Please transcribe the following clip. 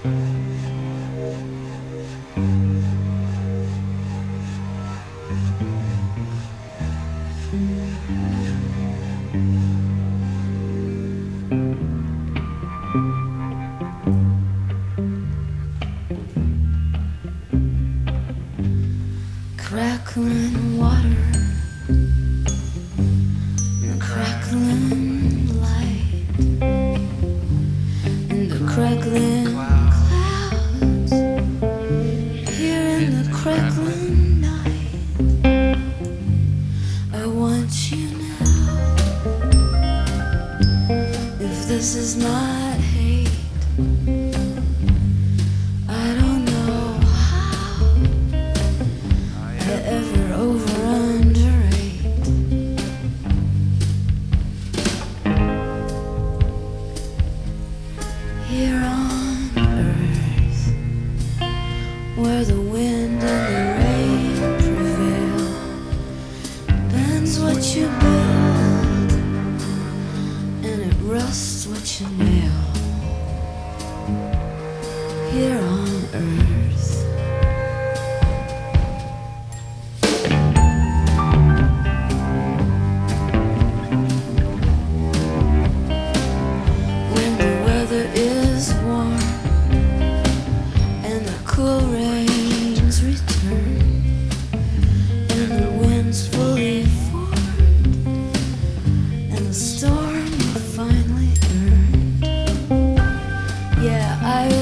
Crackling water, the crackling light, and the crackling clouds, here in the crackling night. I want you now. If this is not hate, I don't know how I ever over underrate. Here on earth, where the wind and the rain prevail, bends what you build, and it rusts what you nail. Here on earth, when the weather is warm and the cool rains return, and the wind's fully formed, and the storm finally earned. Yeah, I